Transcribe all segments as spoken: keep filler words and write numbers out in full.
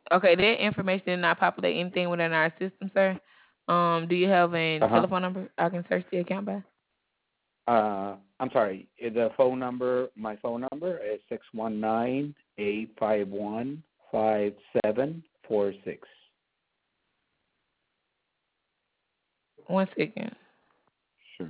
Okay, that information did not populate anything within our system, sir. Um, do you have a Uh huh. telephone number I can search the account by? Uh, I'm sorry. The phone number, my phone number is six one nine eight five one five seven four six. One second. Sure.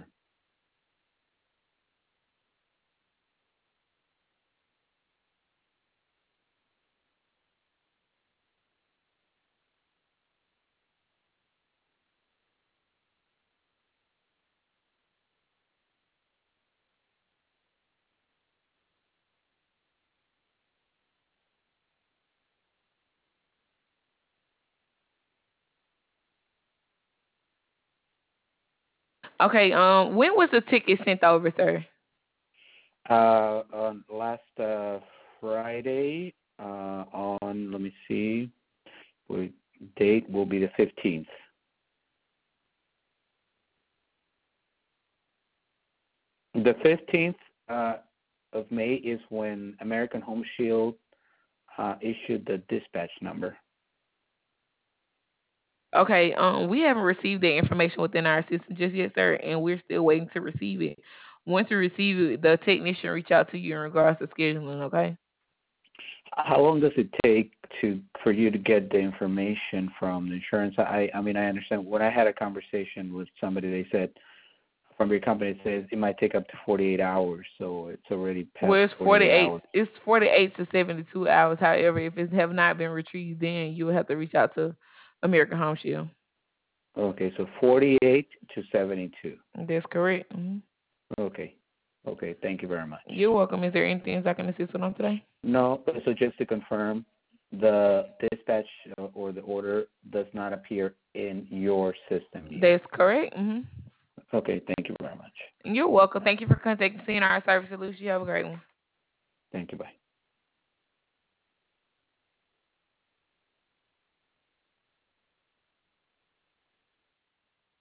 Okay, um, when was the ticket sent over, sir? Uh, on last uh, Friday, uh, on let me see, we, date will be the fifteenth. The fifteenth uh, of May is when American Home Shield uh, issued the dispatch number. Okay, um, we haven't received the information within our system just yet, sir, and we're still waiting to receive it. Once we receive it, the technician reach out to you in regards to scheduling. Okay. How long does it take to for you to get the information from the insurance? I I mean I understand. When I had a conversation with somebody, they said from your company, it says it might take up to forty-eight hours, so it's already past Well, it's forty-eight forty-eight. hours. It's forty-eight to seventy-two hours. However, if it have not been retrieved, then you will have to reach out to American Home Shield. Okay, so forty-eight to seventy-two. That's correct. Hmm. Okay. Okay, thank you very much. You're welcome. Is there anything else I can assist with on today? No, so just to confirm, the dispatch uh, or the order does not appear in your system yet. That's correct. Hmm. Okay, thank you very much. You're welcome. Thank you for contacting C N R Service Solutions. You have a great one. Thank you, bye.